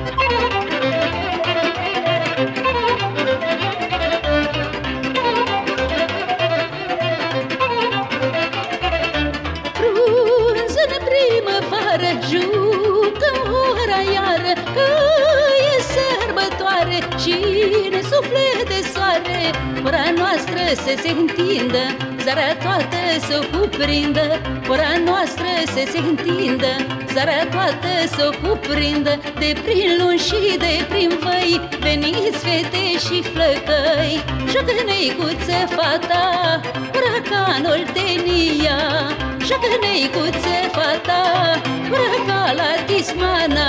Frunză-n primăvară, jucăm ora iară, că e sărbătoare și ne suflet de soare. Ora noastră să se întindă, zarea toată să o cuprindă. Ora noastră să se întindă, zarea toată să o cuprindă. De prin luni și de prin văi, veniți fete și flăcăi. Joacă neicuță fata, ora ca în Oltenia. Joacă neicuță fata, ora ca la Tismana.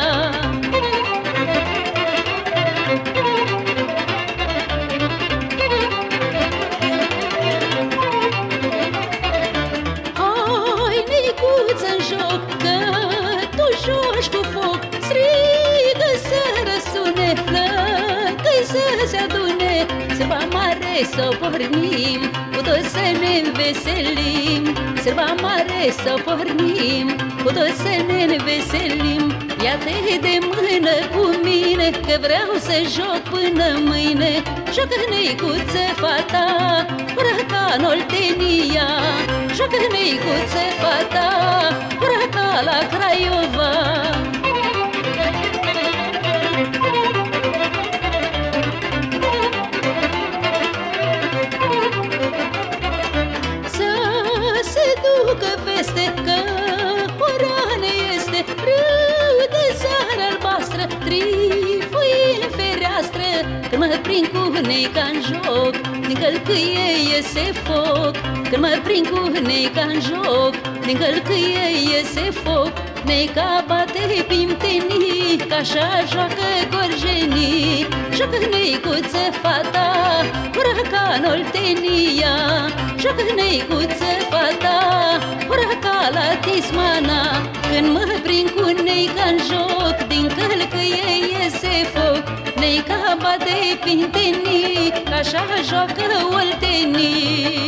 Joci cu foc, strigă să răsune, flăcăi să se adune. Sărba mare să o pornim, cu toți să ne înveselim. Sărba mare să o pornim, cu toți să ne înveselim. Ia-te de mână cu mine, că vreau să joc până mâine. Joacă neicuță fata, ora ca în Oltenia. Joacă neicuță fata, ora ca la Craiova. Să se ducă peste, că ora ne este. Râu de zară albastră, trifui în fereastră. Când mă prind cu neica-n joc, din călcâie iese foc. Când mă prind cu neica-n joc, din călcâie iese foc. Neica bate pimtenii, că așa joacă gorjenii. Joacă neicuță fata, ora ca în Oltenia. Joacă neicuță fata, ora ca la Tismana. Când mă prind cu neica-n joc, din călcâie iese foc. Neica bate pimtenii, că așa joacă oltenii.